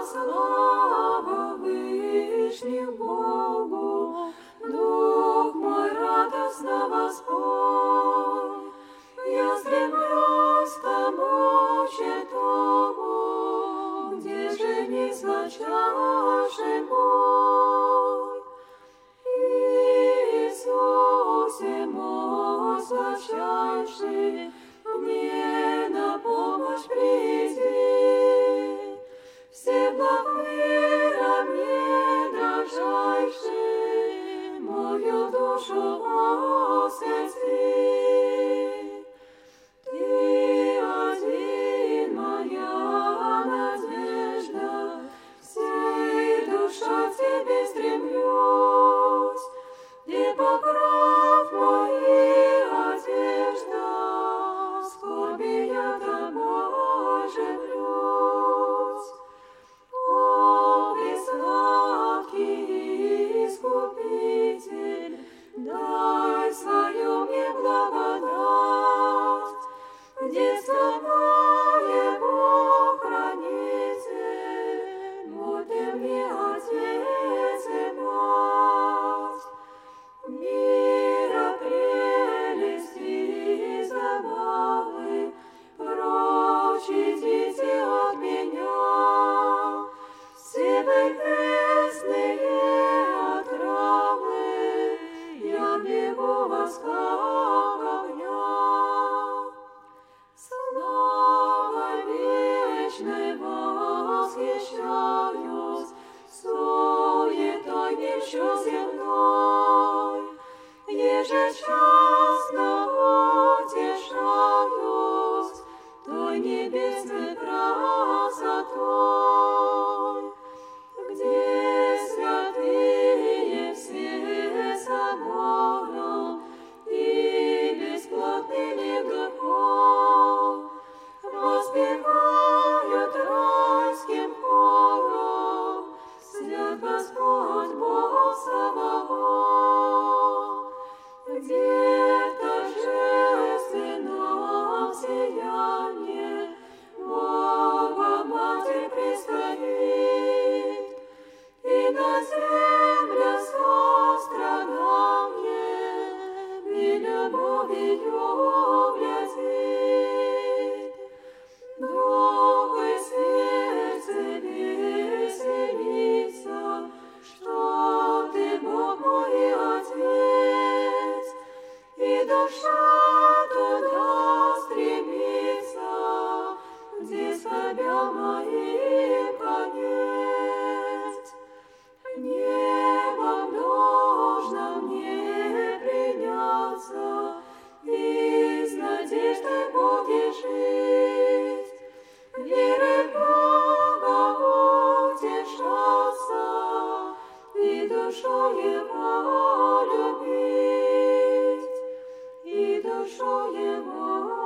Слава Вышнему Богу, Дух мой радостно воспой. Я стремлюсь к тому чертогу, где же не сладчайший бой. Иисусе мой сладчайший, мне на помощь приди. Все благ мира мне дрожайший, мою душу освети. Ты один моя надежда, всей душой к тебе стремлюсь. Ты покров мой и одежда, в скорби я тобой живлюсь. О, пресладкий Искупитель, дай свою мне благодать. Детство моего хранитель, будь ты мне отец и мать. Мира прелести и забавы прочь идите от меня. Все прекрасные отравы я бегу вас как огня. Славой вечной восхищаюсь, суетой нищу земной, ежечасно утешаюсь той небесной красотой, где святые все собором и бесплатными грехов воспевают райским хором: свят Господь Бог Саваоф. Где в торжественном сиянии Бога Матерь предстоит, и на землю состраданием и любовью глядит. Дух и сердце веселится, что ты Бог мой и Отец, и душа туда стремится, где скорбя моим конец. Небом должно мне приняться и с надеждой Боге жить, верой в Бога утешаться и душой Его любить, и душой Его